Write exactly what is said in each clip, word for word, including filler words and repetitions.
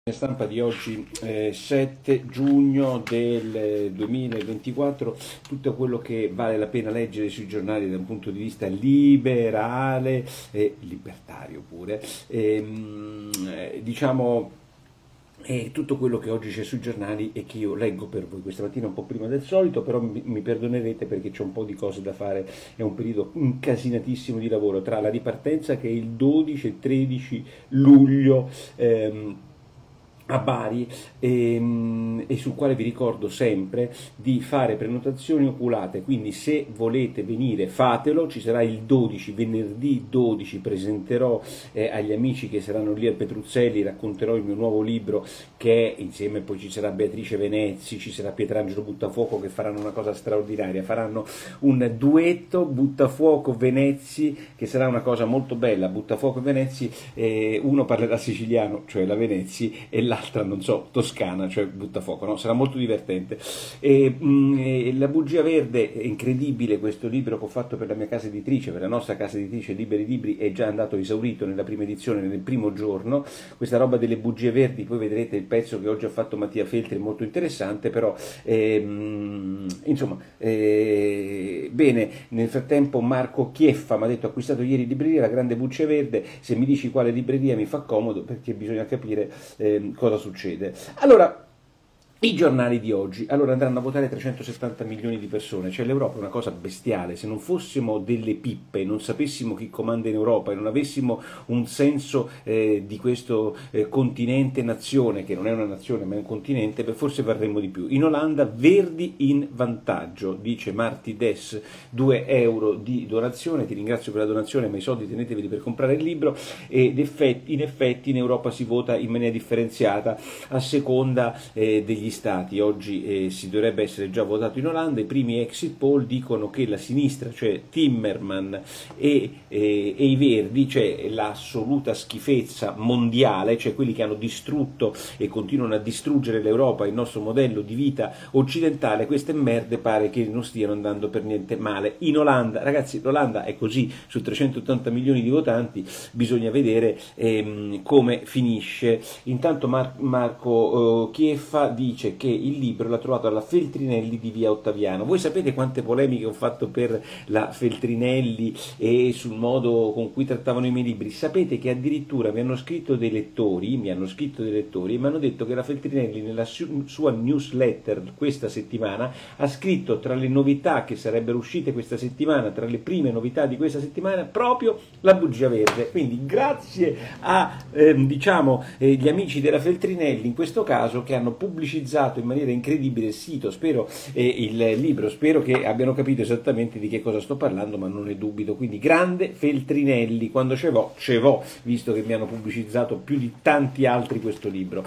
Stampa di oggi, eh, sette giugno del duemilaventiquattro, tutto quello che vale la pena leggere sui giornali da un punto di vista liberale e libertario pure, ehm, eh, diciamo e tutto quello che oggi c'è sui giornali e che io leggo per voi questa mattina un po' prima del solito, però mi, mi perdonerete perché c'è un po' di cose da fare, è un periodo incasinatissimo di lavoro tra la ripartenza che è il dodici e tredici luglio ehm, a Bari ehm, e sul quale vi ricordo sempre di fare prenotazioni oculate, quindi se volete venire fatelo, ci sarà il dodici, venerdì dodici presenterò eh, agli amici che saranno lì al Petruzzelli, racconterò il mio nuovo libro che è, insieme poi ci sarà Beatrice Venezzi, ci sarà Pietrangelo Buttafuoco che faranno una cosa straordinaria, faranno un duetto Buttafuoco Venezzi che sarà una cosa molto bella. Buttafuoco e Venezzi, eh, uno parlerà siciliano, cioè la Venezzi, e l'altra non so, toscana, cioè Buttafuoco, no? Sarà molto divertente. E, mh, e La bugia verde, è incredibile questo libro che ho fatto per la mia casa editrice, per la nostra casa editrice Liberi Libri, è già andato esaurito nella prima edizione, nel primo giorno. Questa roba delle bugie verdi, poi vedrete il pezzo che oggi ha fatto Mattia Feltri, è molto interessante, però ehm, insomma, eh, bene, nel frattempo Marco Chieffa mi ha detto: ho acquistato ieri in libreria La Grande Buccia Verde, se mi dici quale libreria mi fa comodo perché bisogna capire eh, cosa succede. Allora, i giornali di oggi, allora andranno a votare trecentosettanta milioni di persone, cioè l'Europa è una cosa bestiale, se non fossimo delle pippe, non sapessimo chi comanda in Europa e non avessimo un senso eh, di questo eh, continente nazione, che non è una nazione ma è un continente, beh, forse varremmo di più. In Olanda Verdi in vantaggio, dice Marti Des, due euro di donazione, ti ringrazio per la donazione ma i soldi teneteveli per comprare il libro, ed effetti, in effetti in Europa si vota in maniera differenziata a seconda eh, degli stati. Oggi eh, si dovrebbe essere già votato in Olanda, i primi exit poll dicono che la sinistra, cioè Timmerman e, e, e i Verdi, cioè l'assoluta schifezza mondiale, cioè quelli che hanno distrutto e continuano a distruggere l'Europa, il nostro modello di vita occidentale, queste merde pare che non stiano andando per niente male. In Olanda, ragazzi, l'Olanda è così, su trecentottanta milioni di votanti bisogna vedere ehm, come finisce. Intanto Mar- Marco eh, Chieffa dice che il libro l'ha trovato alla Feltrinelli di via Ottaviano. Voi sapete quante polemiche ho fatto per la Feltrinelli e sul modo con cui trattavano i miei libri? Sapete che addirittura mi hanno scritto dei lettori, mi hanno scritto dei lettori e mi hanno detto che la Feltrinelli nella su- sua newsletter questa settimana ha scritto tra le novità che sarebbero uscite questa settimana, tra le prime novità di questa settimana, proprio la bugia verde. Quindi grazie a ehm, diciamo eh, gli amici della Feltrinelli in questo caso, che hanno pubblicizzato in maniera incredibile il sito, spero eh, il libro, spero che abbiano capito esattamente di che cosa sto parlando, ma non ne dubito. Quindi grande Feltrinelli, quando ce vo, ce vo, visto che mi hanno pubblicizzato più di tanti altri questo libro.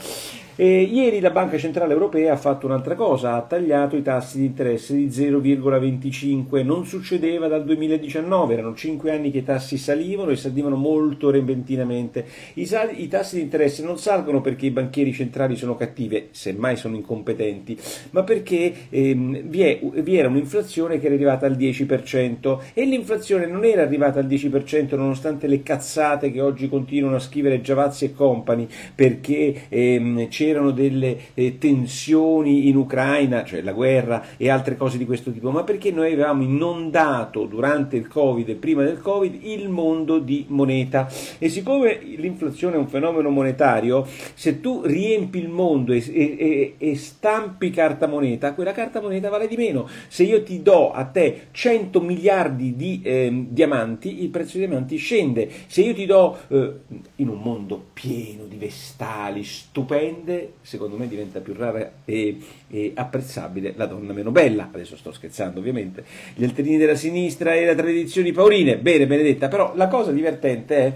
E ieri la Banca Centrale Europea ha fatto un'altra cosa, ha tagliato i tassi di interesse di zero virgola venticinque, non succedeva dal duemiladiciannove, erano cinque anni che i tassi salivano e salivano molto repentinamente. I, sal- i tassi di interesse non salgono perché i banchieri centrali sono cattivi, semmai sono incompetenti, ma perché ehm, vi, è, vi era un'inflazione che era arrivata al dieci per cento e l'inflazione non era arrivata al dieci per cento nonostante le cazzate che oggi continuano a scrivere Giavazzi e compagni, perché ehm, c'erano delle eh, tensioni in Ucraina, cioè la guerra e altre cose di questo tipo, ma perché noi avevamo inondato durante il Covid e prima del Covid il mondo di moneta, e siccome l'inflazione è un fenomeno monetario, se tu riempi il mondo e, e, e stampi carta moneta, quella carta moneta vale di meno. Se io ti do a te cento miliardi di eh, diamanti, il prezzo dei diamanti scende. Se io ti do eh, in un mondo pieno di vestali stupende, secondo me diventa più rara e, e apprezzabile la donna meno bella. Adesso sto scherzando ovviamente, gli alterini della sinistra e le tradizioni pauline, bene Benedetta, però la cosa divertente è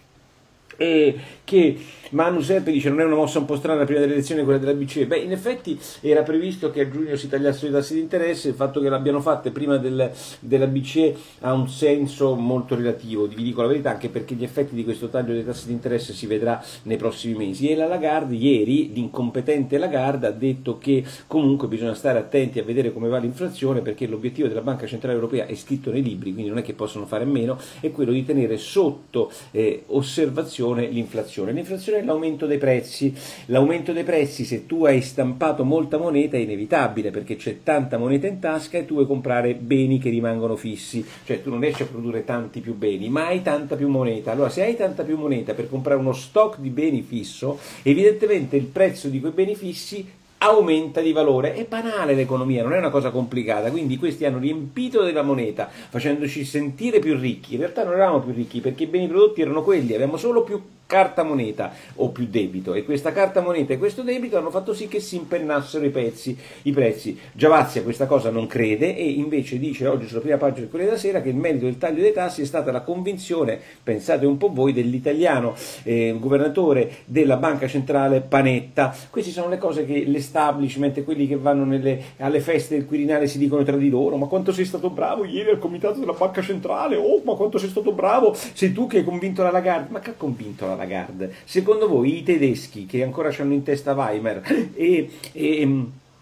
e che Manu Serpe dice: non è una mossa un po' strana prima delle elezioni quella della B C E? Beh, in effetti era previsto che a giugno si tagliassero i tassi di interesse, il fatto che l'abbiano fatte prima del, della B C E ha un senso molto relativo, vi dico la verità, anche perché gli effetti di questo taglio dei tassi di interesse si vedrà nei prossimi mesi. E la Lagarde ieri, l'incompetente Lagarde, ha detto che comunque bisogna stare attenti a vedere come va l'inflazione, perché l'obiettivo della Banca Centrale Europea è scritto nei libri, quindi non è che possono fare meno, è quello di tenere sotto eh, osservazione l'inflazione, l'inflazione. L'inflazione è l'aumento dei prezzi, l'aumento dei prezzi, se tu hai stampato molta moneta è inevitabile perché c'è tanta moneta in tasca e tu vuoi comprare beni che rimangono fissi, cioè tu non riesci a produrre tanti più beni, ma hai tanta più moneta. Allora se hai tanta più moneta per comprare uno stock di beni fisso, evidentemente il prezzo di quei beni fissi aumenta di valore. È banale l'economia, non è una cosa complicata, quindi questi hanno riempito della moneta facendoci sentire più ricchi. In realtà non eravamo più ricchi perché i beni prodotti erano quelli, avevamo solo più carta moneta o più debito, e questa carta moneta e questo debito hanno fatto sì che si impennassero i prezzi, i prezzi. Giavazzi a questa cosa non crede e invece dice oggi sulla prima pagina del Corriere della Sera che il merito del taglio dei tassi è stata la convinzione, pensate un po' voi, dell'italiano eh, governatore della Banca Centrale Panetta. Queste sono le cose che l'establishment, quelli che vanno nelle, alle feste del Quirinale si dicono tra di loro: ma quanto sei stato bravo ieri al comitato della Banca Centrale, oh ma quanto sei stato bravo, sei tu che hai convinto la Lagarde. Ma che ha convinto la Lagarde? Secondo voi i tedeschi che ancora hanno in testa Weimar e, e,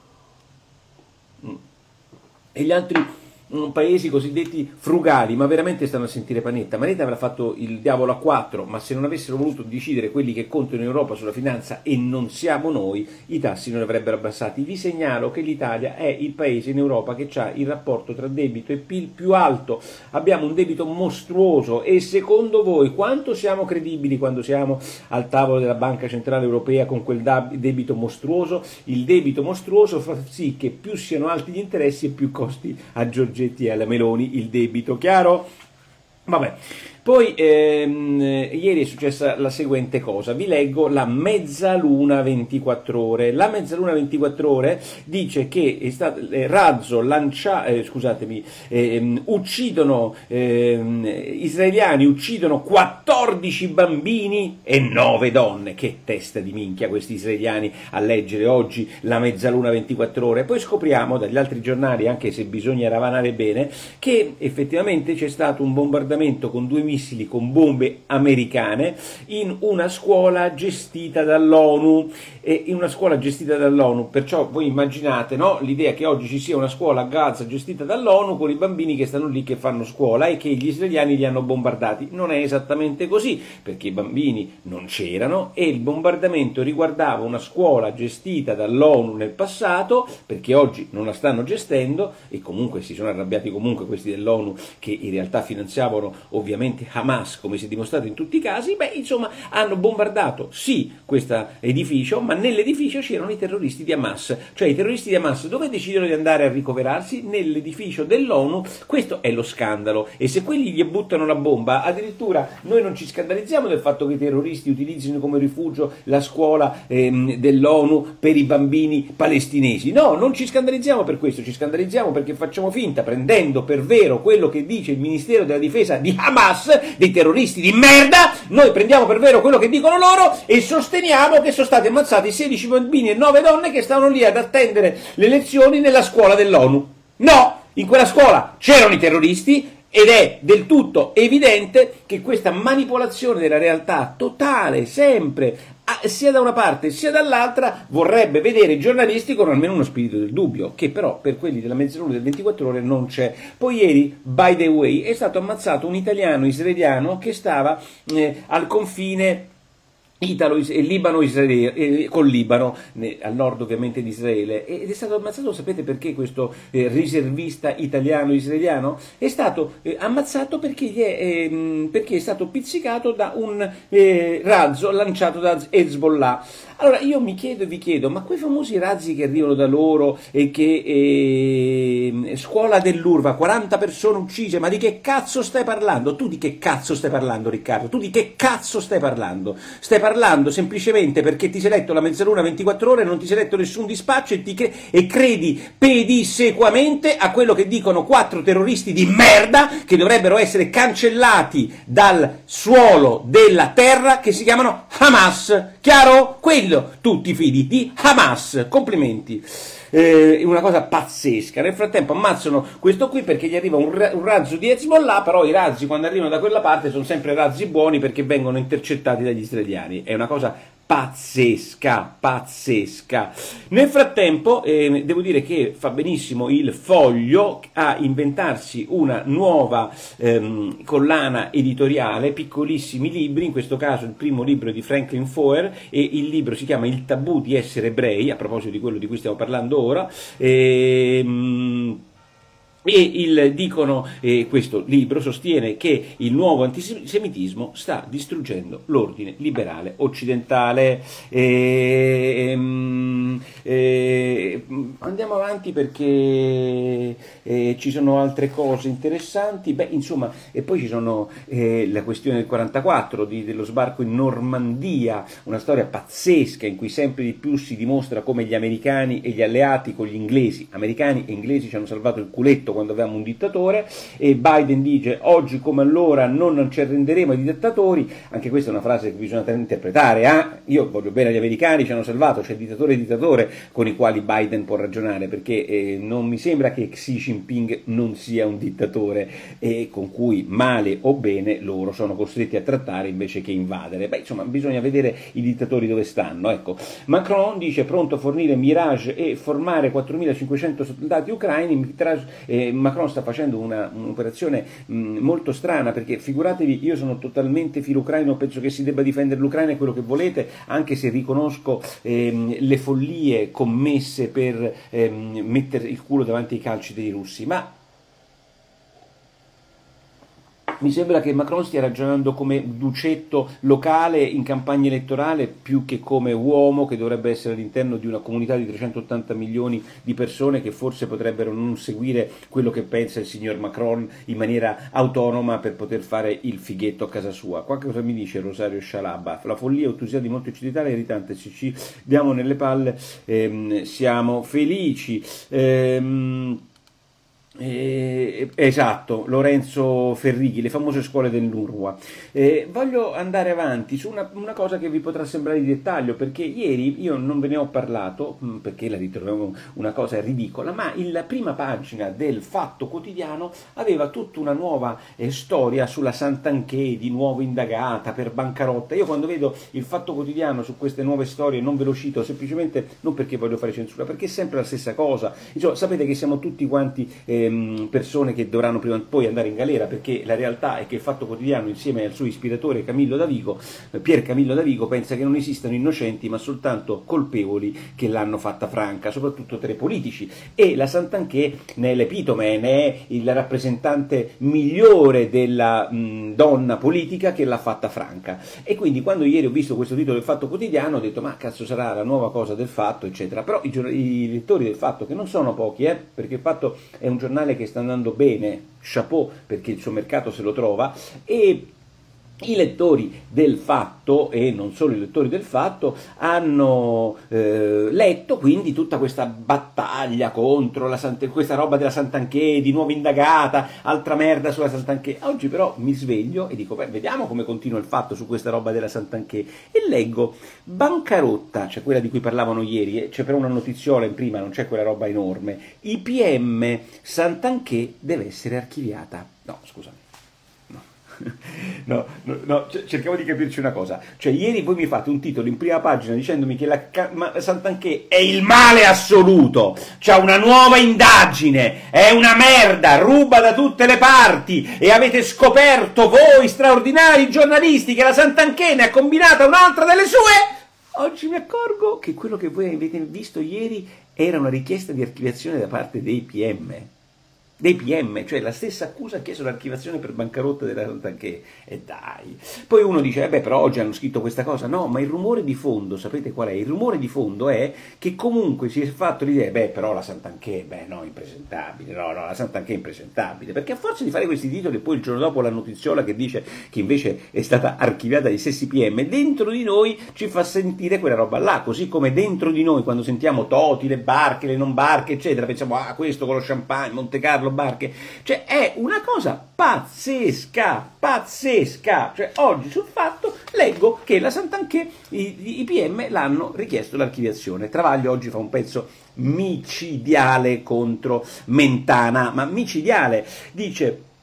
e gli altri paesi cosiddetti frugali, ma veramente stanno a sentire Panetta? Panetta avrà fatto il diavolo a quattro, ma se non avessero voluto decidere quelli che contano in Europa sulla finanza, e non siamo noi, i tassi non li avrebbero abbassati. Vi segnalo che l'Italia è il paese in Europa che ha il rapporto tra debito e P I L più alto, abbiamo un debito mostruoso. E secondo voi quanto siamo credibili quando siamo al tavolo della Banca Centrale Europea con quel debito mostruoso? Il debito mostruoso fa sì che più siano alti gli interessi e più costi a Giorgetti e alla Meloni il debito, chiaro? Vabbè. Poi ehm, ieri è successa la seguente cosa, vi leggo la Mezzaluna ventiquattro ore. La Mezzaluna ventiquattro ore dice che è stato eh, razzo lancia, eh, scusatemi, eh, uccidono eh, israeliani uccidono quattordici bambini e nove donne. Che testa di minchia questi israeliani a leggere oggi la Mezzaluna ventiquattro ore. Poi scopriamo dagli altri giornali, anche se bisogna ravanare bene, che effettivamente c'è stato un bombardamento con due missili con bombe americane in una scuola gestita dall'ONU, e in una scuola gestita dall'ONU, perciò voi immaginate, no, l'idea che oggi ci sia una scuola a Gaza gestita dall'ONU con i bambini che stanno lì che fanno scuola e che gli israeliani li hanno bombardati. Non è esattamente così, perché i bambini non c'erano e il bombardamento riguardava una scuola gestita dall'ONU nel passato, perché oggi non la stanno gestendo, e comunque si sono arrabbiati comunque questi dell'ONU che in realtà finanziavano ovviamente Hamas, come si è dimostrato in tutti i casi. Beh, insomma, hanno bombardato sì questo edificio, ma nell'edificio c'erano i terroristi di Hamas. Cioè i terroristi di Hamas dove decidono di andare a ricoverarsi? Nell'edificio dell'ONU. Questo è lo scandalo, e se quelli gli buttano la bomba, addirittura noi non ci scandalizziamo del fatto che i terroristi utilizzino come rifugio la scuola ehm, dell'ONU per i bambini palestinesi. No, non ci scandalizziamo per questo, ci scandalizziamo perché facciamo finta, prendendo per vero quello che dice il Ministero della Difesa di Hamas, dei terroristi di merda, noi prendiamo per vero quello che dicono loro e sosteniamo che sono stati ammazzati sedici bambini e nove donne che stavano lì ad attendere le lezioni nella scuola dell'ONU. No, in quella scuola c'erano i terroristi, ed è del tutto evidente che questa manipolazione della realtà totale, sempre, sia da una parte sia dall'altra, vorrebbe vedere i giornalisti con almeno uno spirito del dubbio, che però per quelli della Mezzaluna del ventiquattro ore non c'è. Poi ieri, by the way, è stato ammazzato un italiano israeliano che stava eh, al confine Italo, Libano, Israele, eh, col Libano, eh, al nord ovviamente di Israele, ed è stato ammazzato, sapete perché questo eh, riservista italiano-israeliano? È stato eh, ammazzato perché, gli è, eh, perché è stato pizzicato da un eh, razzo lanciato da Hezbollah. Allora io mi chiedo e vi chiedo, ma quei famosi razzi che arrivano da loro e che eh, scuola dell'Urva, quaranta persone uccise, ma di che cazzo stai parlando? Tu di che cazzo stai parlando, Riccardo? Tu di che cazzo stai parlando? Stai parlando semplicemente perché ti sei letto la Mezzaluna ventiquattro ore, non ti sei letto nessun dispaccio e, ti cre- e credi pedissequamente a quello che dicono quattro terroristi di merda che dovrebbero essere cancellati dal suolo della terra, che si chiamano Hamas. Chiaro? Quello, tutti figli di Hamas. Complimenti. È una cosa pazzesca. Nel frattempo ammazzano questo qui perché gli arriva un, ra- un razzo di Hezbollah, però i razzi quando arrivano da quella parte sono sempre razzi buoni perché vengono intercettati dagli israeliani. È una cosa pazzesca, pazzesca. Nel frattempo eh, devo dire che fa benissimo il Foglio a inventarsi una nuova ehm, collana editoriale, piccolissimi libri, in questo caso il primo libro è di Franklin Foer e il libro si chiama Il tabù di essere ebrei, a proposito di quello di cui stiamo parlando ora. ehm, E il, dicono, eh, questo libro sostiene che il nuovo antisemitismo sta distruggendo l'ordine liberale occidentale. E, ehm, eh, andiamo avanti perché eh, ci sono altre cose interessanti. Beh, insomma, e poi ci sono eh, la questione del quarantaquattro, di, dello sbarco in Normandia, una storia pazzesca in cui sempre di più si dimostra come gli americani e gli alleati con gli inglesi, americani e inglesi ci hanno salvato il culetto quando avevamo un dittatore, e Biden dice oggi come allora non ci arrenderemo ai dittatori. Anche questa è una frase che bisogna interpretare. eh? Io voglio bene agli americani, ci hanno salvato, c'è dittatore e dittatore con i quali Biden può ragionare, perché eh, non mi sembra che Xi Jinping non sia un dittatore e con cui male o bene loro sono costretti a trattare invece che invadere. Beh, insomma, bisogna vedere i dittatori dove stanno. Ecco, Macron dice pronto a fornire Mirage e formare quattromilacinquecento soldati ucraini. Mirage, eh, Macron sta facendo una, un'operazione mh, molto strana, perché figuratevi, io sono totalmente filo ucraino, penso che si debba difendere l'Ucraina e quello che volete, anche se riconosco ehm, le follie commesse per ehm, mettere il culo davanti ai calci dei russi, ma mi sembra che Macron stia ragionando come ducetto locale in campagna elettorale più che come uomo che dovrebbe essere all'interno di una comunità di trecentottanta milioni di persone che forse potrebbero non seguire quello che pensa il signor Macron in maniera autonoma per poter fare il fighetto a casa sua. Qua cosa mi dice Rosario Scialabba? La follia ottusia di molti occidentali è irritante, se ci diamo nelle palle ehm, siamo felici. Ehm, Eh, esatto, Lorenzo Ferrighi, le famose scuole dell'Urwa. Eh, voglio andare avanti su una, una cosa che vi potrà sembrare di dettaglio, perché ieri io non ve ne ho parlato mh, perché la ritroviamo una cosa ridicola, ma la prima pagina del Fatto Quotidiano aveva tutta una nuova eh, storia sulla Santanchè, di nuovo indagata per bancarotta. Io quando vedo il Fatto Quotidiano su queste nuove storie non ve lo cito semplicemente non perché voglio fare censura, perché è sempre la stessa cosa. Insomma, sapete che siamo tutti quanti eh, persone che dovranno prima o poi andare in galera, perché la realtà è che il Fatto Quotidiano insieme al suo ispiratore Camillo Davigo, Pier Camillo Davigo, pensa che non esistano innocenti ma soltanto colpevoli che l'hanno fatta franca, soprattutto tra i politici, e la Santanchè ne è l'epitome, ne è il rappresentante migliore della mh, donna politica che l'ha fatta franca. E quindi quando ieri ho visto questo titolo del Fatto Quotidiano ho detto ma cazzo sarà la nuova cosa del Fatto eccetera, però i, i lettori del Fatto, che non sono pochi, eh, perché il Fatto è un giornale che sta andando bene, chapeau, perché il suo mercato se lo trova, e i lettori del Fatto, e non solo i lettori del Fatto, hanno eh, letto quindi tutta questa battaglia contro la Sant- questa roba della Santanchè, di nuovo indagata, altra merda sulla Santanchè. Oggi però mi sveglio e dico, beh, vediamo come continua il Fatto su questa roba della Santanchè, e leggo bancarotta, cioè quella di cui parlavano ieri, eh, c'è però una notiziola in prima, non c'è quella roba enorme, I P M Santanchè deve essere archiviata. No, scusami. No, no, no, cerchiamo di capirci una cosa. Cioè, ieri voi mi fate un titolo in prima pagina dicendomi che la, la Santanchè è il male assoluto, c'ha una nuova indagine, è una merda, ruba da tutte le parti, e avete scoperto voi straordinari giornalisti che la Santanchè ne ha combinata un'altra delle sue. Oggi mi accorgo che quello che voi avete visto ieri era una richiesta di archiviazione da parte dei P M. Dei P M, cioè la stessa accusa ha chiesto l'archiviazione per bancarotta della Santanchè. E dai. Poi uno dice, eh beh, però oggi hanno scritto questa cosa. No, ma il rumore di fondo, sapete qual è? Il rumore di fondo è che comunque si è fatto l'idea, beh, però la Santanchè, beh, no, impresentabile, no, no, la Santanchè è impresentabile, perché a forza di fare questi titoli e poi il giorno dopo la notiziola che dice che invece è stata archiviata dai stessi P M, dentro di noi ci fa sentire quella roba là, così come dentro di noi quando sentiamo Toti, le barche, le non barche, eccetera, pensiamo, ah, questo con lo champagne, Monte Carlo, barche, cioè è una cosa pazzesca, pazzesca, cioè oggi sul Fatto leggo che la Santanchè, i, i P M l'hanno richiesto l'archiviazione. Travaglio oggi fa un pezzo micidiale contro Mentana, ma micidiale, dice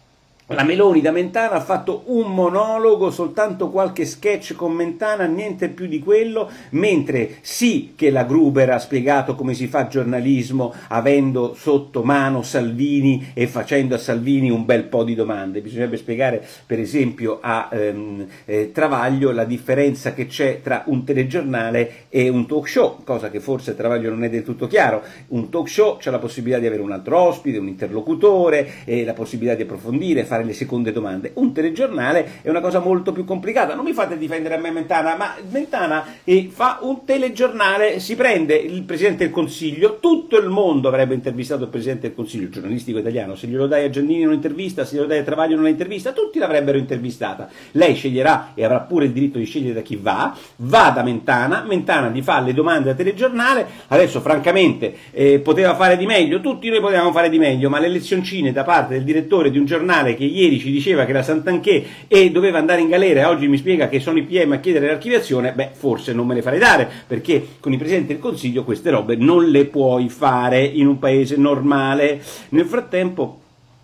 La Meloni da Mentana ha fatto un monologo, soltanto qualche sketch con Mentana, niente più di quello, mentre sì che la Gruber ha spiegato come si fa giornalismo avendo sotto mano Salvini e facendo a Salvini un bel po' di domande. Bisognerebbe spiegare per esempio a ehm, eh, Travaglio la differenza che c'è tra un telegiornale e un talk show, cosa che forse a Travaglio non è del tutto chiaro. Un talk show c'è la possibilità di avere un altro ospite, un interlocutore, e la possibilità di approfondire, fare le seconde domande. Un telegiornale è una cosa molto più complicata. Non mi fate difendere a me Mentana, ma Mentana eh, fa un telegiornale, si prende il Presidente del Consiglio, tutto il mondo avrebbe intervistato il Presidente del Consiglio, il giornalistico italiano, se glielo dai a Giannini non intervista, se glielo dai a Travaglio non intervista, tutti l'avrebbero intervistata. Lei sceglierà e avrà pure il diritto di scegliere da chi va, va da Mentana, Mentana gli fa le domande al telegiornale. Adesso francamente eh, poteva fare di meglio, tutti noi potevamo fare di meglio, ma le lezioncine da parte del direttore di un giornale che ieri ci diceva che era Santanchè e doveva andare in galera e oggi mi spiega che sono i P M a chiedere l'archiviazione, beh, forse non me le farei dare, perché con i Presidenti del Consiglio queste robe non le puoi fare in un paese normale. Nel frattempo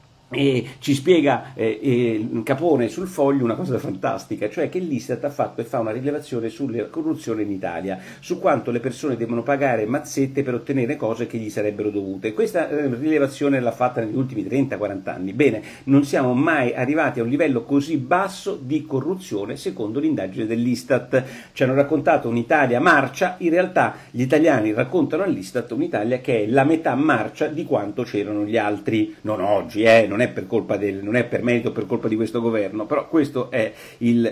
E ci spiega eh, eh, Capone sul Foglio una cosa fantastica, cioè che l'Istat ha fatto e fa una rilevazione sulla corruzione in Italia, su quanto le persone devono pagare mazzette per ottenere cose che gli sarebbero dovute. Questa eh, rilevazione l'ha fatta negli ultimi trenta quaranta anni. Bene, non siamo mai arrivati a un livello così basso di corruzione secondo l'indagine dell'Istat. Ci hanno raccontato un'Italia marcia, in realtà gli italiani raccontano all'Istat un'Italia che è la metà marcia di quanto c'erano gli altri, non oggi, eh, non Non è per colpa del, non è per merito, per colpa di questo governo, però questo è il,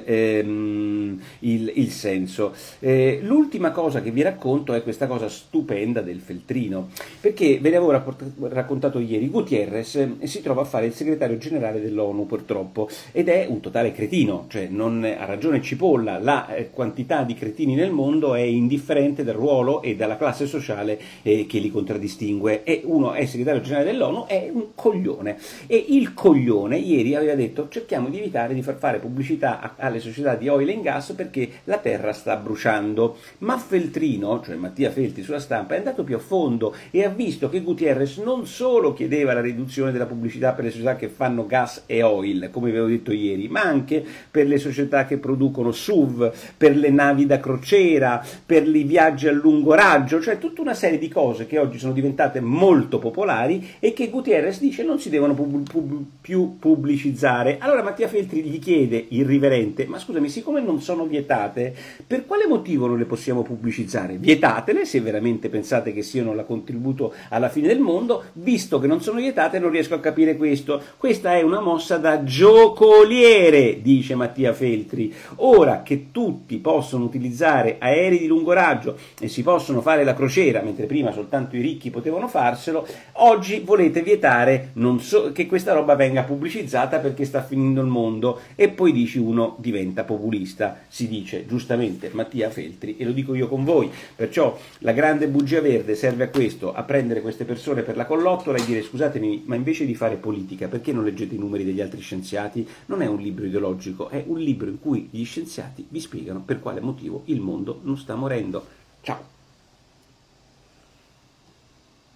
ehm, il, il senso. Eh, l'ultima cosa che vi racconto è questa cosa stupenda del feltrino, perché ve ne avevo raccontato ieri. Gutierrez si trova a fare il segretario generale dell'ONU purtroppo, ed è un totale cretino, cioè non ha ragione Cipolla, la eh, quantità di cretini nel mondo è indifferente dal ruolo e dalla classe sociale eh, che li contraddistingue, e uno è segretario generale dell'ONU, è un coglione. E il coglione ieri aveva detto: cerchiamo di evitare di far fare pubblicità alle società di oil and gas perché la terra sta bruciando. Ma Feltrino, cioè Mattia Feltri sulla Stampa, è andato più a fondo e ha visto che Gutierrez non solo chiedeva la riduzione della pubblicità per le società che fanno gas e oil, come vi avevo detto ieri, ma anche per le società che producono S U V, per le navi da crociera, per i viaggi a lungo raggio, cioè tutta una serie di cose che oggi sono diventate molto popolari e che Gutierrez dice non si devono pubblicare Pub- più pubblicizzare. Allora Mattia Feltri gli chiede, irriverente: ma scusami, siccome non sono vietate, per quale motivo non le possiamo pubblicizzare? Vietatele se veramente pensate che siano la contributo alla fine del mondo. Visto che non sono vietate non riesco a capire questo. Questa è una mossa da giocoliere, dice Mattia Feltri. Ora che tutti possono utilizzare aerei di lungo raggio e si possono fare la crociera, mentre prima soltanto i ricchi potevano farselo, oggi volete vietare non so che questa roba venga pubblicizzata perché sta finendo il mondo. E poi dici uno diventa populista, si dice giustamente Mattia Feltri, e lo dico io con voi. Perciò la grande bugia verde serve a questo, a prendere queste persone per la collottola e dire: scusatemi, ma invece di fare politica perché non leggete i numeri degli altri scienziati? Non è un libro ideologico, è un libro in cui gli scienziati vi spiegano per quale motivo il mondo non sta morendo. Ciao!